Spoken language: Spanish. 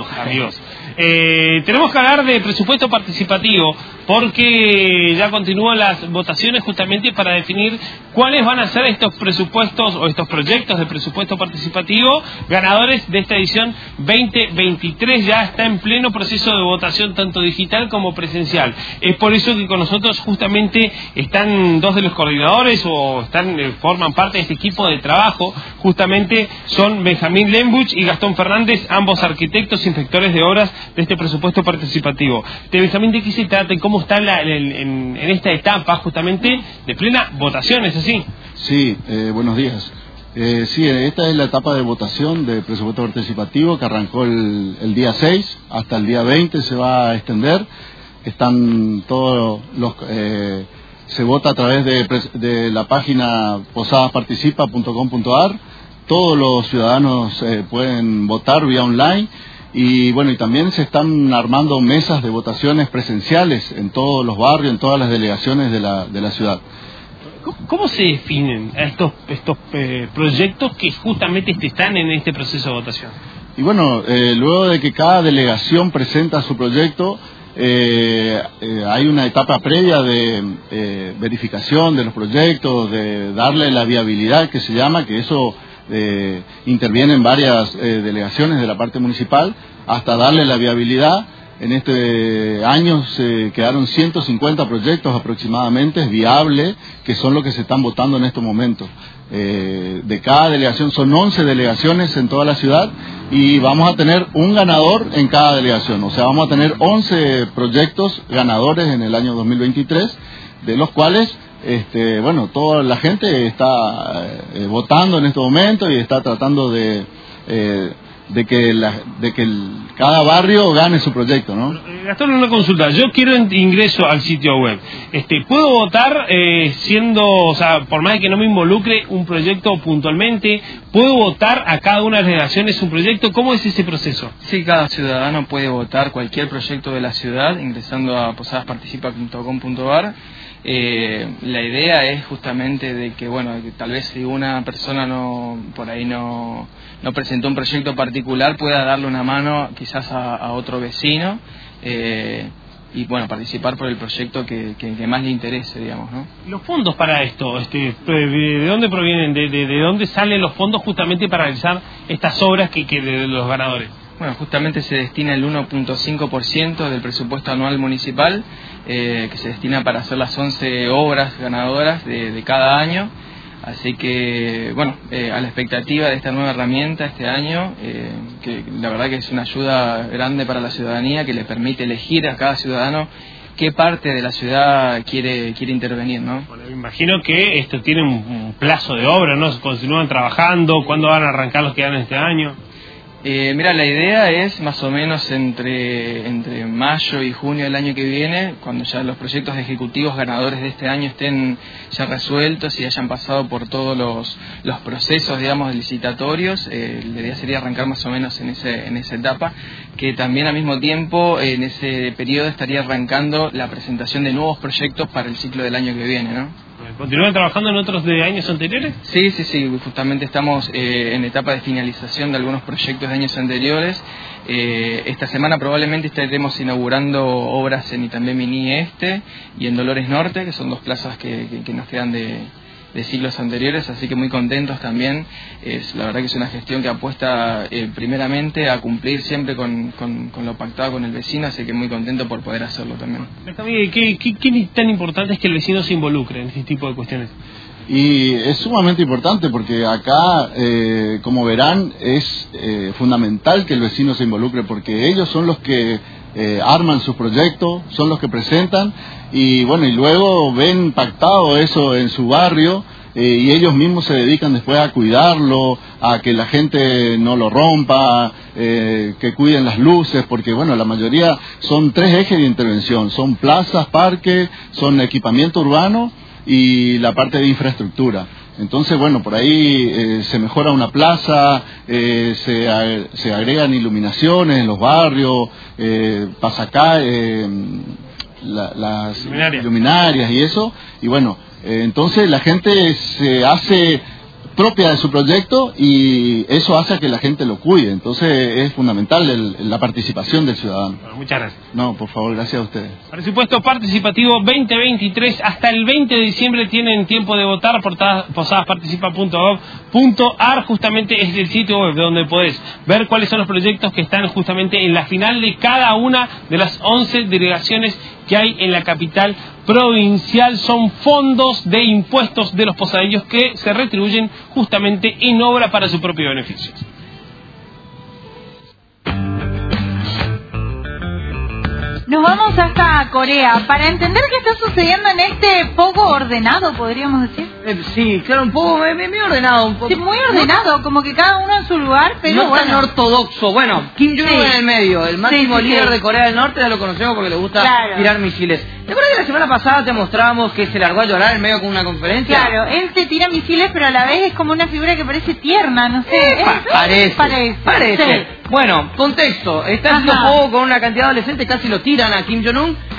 Bienvenidos, amigos. Tenemos que hablar de presupuesto participativo porque ya continúan las votaciones justamente para definir cuáles van a ser estos presupuestos o estos proyectos de presupuesto participativo ganadores de esta edición 2023. Ya está en pleno proceso de votación tanto digital como presencial. Es por eso que con nosotros justamente están dos de los coordinadores o forman parte de este equipo de trabajo. Justamente son Benjamín Lembuch y Gastón Fernández, ambos arquitectos, inspectores de obras de este presupuesto participativo. Benjamín, ¿de qué se trata y cómo está en esta etapa justamente de plena votación? ¿Es así? Sí, buenos días. Sí, esta es la etapa de votación de presupuesto participativo que arrancó el día 6 hasta el día 20 se va a extender. Están todos los... se vota a través de la página posadasparticipa.com.ar. Todos los ciudadanos pueden votar vía online. Y bueno, y también se están armando mesas de votaciones presenciales en todos los barrios, en todas las delegaciones de la ciudad. ¿Cómo se definen estos proyectos que justamente están en este proceso de votación? Y bueno, luego de que cada delegación presenta su proyecto, hay una etapa previa de verificación de los proyectos, de darle la viabilidad que se llama, que eso intervienen varias delegaciones de la parte municipal hasta darle la viabilidad. En este año se quedaron 150 proyectos aproximadamente viables, que son los que se están votando en estos momentos. De cada delegación, son 11 delegaciones en toda la ciudad y vamos a tener un ganador en cada delegación. O sea, vamos a tener 11 proyectos ganadores en el año 2023, de los cuales bueno, toda la gente está votando en este momento y está tratando de que cada barrio gane su proyecto, ¿no? Gastón, una consulta. Yo quiero ingreso al sitio web. ¿Puedo votar o sea, por más de que no me involucre un proyecto puntualmente, puedo votar a cada una de las delegaciones un proyecto? ¿Cómo es ese proceso? Sí, cada ciudadano puede votar cualquier proyecto de la ciudad ingresando a posadasparticipa.com.ar. La idea es justamente de que, bueno, que tal vez si una persona no presentó un proyecto particular, pueda darle una mano quizás a otro vecino y, bueno, participar por el proyecto que más le interese, digamos, ¿no? Los fondos para esto, ¿de dónde provienen? ¿De dónde salen los fondos justamente para realizar estas obras que de los ganadores? Bueno, justamente se destina el 1.5% del presupuesto anual municipal, que se destina para hacer las 11 obras ganadoras de cada año. Así que, bueno, a la expectativa de esta nueva herramienta este año, que la verdad que es una ayuda grande para la ciudadanía, que le permite elegir a cada ciudadano qué parte de la ciudad quiere intervenir, ¿no? Bueno, me imagino que esto tiene un plazo de obra, ¿no? ¿Continúan trabajando? ¿Cuándo van a arrancar los que dan este año? Mira, la idea es más o menos entre mayo y junio del año que viene, cuando ya los proyectos ejecutivos ganadores de este año estén ya resueltos y hayan pasado por todos los procesos, digamos, licitatorios. La idea sería arrancar más o menos en esa etapa, que también al mismo tiempo en ese periodo estaría arrancando la presentación de nuevos proyectos para el ciclo del año que viene, ¿no? ¿Continúan trabajando en otros de años anteriores? Sí, justamente estamos en etapa de finalización de algunos proyectos de años anteriores. Esta semana probablemente estaremos inaugurando obras en Itambé Miní Este y en Dolores Norte, que son dos plazas que nos quedan de siglos anteriores, así que muy contentos también. La verdad que es una gestión que apuesta primeramente a cumplir siempre con lo pactado con el vecino, así que muy contento por poder hacerlo también. ¿Qué tan importante es que el vecino se involucre en este tipo de cuestiones? Y es sumamente importante porque acá, como verán, es fundamental que el vecino se involucre porque ellos son los que arman sus proyectos, son los que presentan y bueno, y luego ven pactado eso en su barrio y ellos mismos se dedican después a cuidarlo, a que la gente no lo rompa, que cuiden las luces, porque bueno, la mayoría son 3 ejes de intervención, son plazas, parques, son equipamiento urbano y la parte de infraestructura. Entonces, bueno, por ahí se mejora una plaza, se agregan iluminaciones en los barrios, las luminarias y eso, y bueno, entonces la gente se hace propia de su proyecto, y eso hace a que la gente lo cuide. Entonces es fundamental la participación del ciudadano. Bueno, muchas gracias. No, por favor, gracias a ustedes. Presupuesto participativo 2023, hasta el 20 de diciembre tienen tiempo de votar. posadasparticipa.gov.ar justamente es el sitio web donde podés ver cuáles son los proyectos que están justamente en la final de cada una de las 11 delegaciones que hay en la capital provincial. Son fondos de impuestos de los posadeños que se retribuyen justamente en obra para su propio beneficio. Nos vamos hasta Corea para entender qué está sucediendo en este poco ordenado, podríamos decir. Sí, claro, un poco muy ordenado. Un poco. Sí, muy ordenado, como que cada uno en su lugar, pero no bueno. tan ortodoxo. Bueno, Kim Jong-un en el medio, el máximo líder de Corea del Norte, ya lo conocemos porque le gusta tirar misiles. ¿Te acuerdas que la semana pasada te mostramos que se largó a llorar en medio con una conferencia? Claro, él se tira misiles, pero a la vez es como una figura que parece tierna, no sé. Parece. Sí. Bueno, contexto. Está haciendo juego con una cantidad de adolescentes, casi lo tiran a Kim Jong-un.